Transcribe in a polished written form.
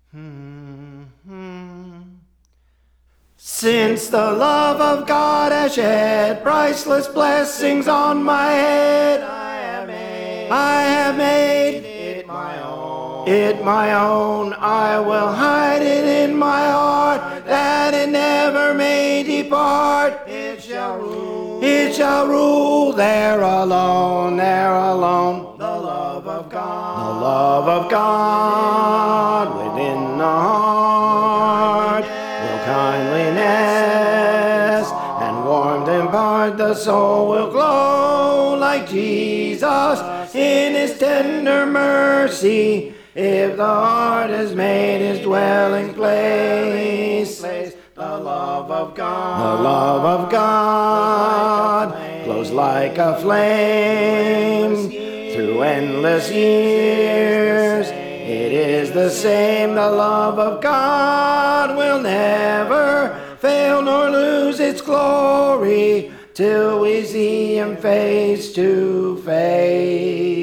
Since the love of God has shed priceless blessings on my head, I have made it my own. It my own. I will hide it in my heart, that it never may depart. It shall rule. It shall rule there alone, there alone. The love of God. The love of God within the heart will kindliness and warmth impart. The soul will glow like Jesus in his tender mercy, if the heart is made his dwelling place. The love of God, the love of God glows like a flame through endless years. It is the same. The love of God will never fail nor lose its glory till we see him face to face.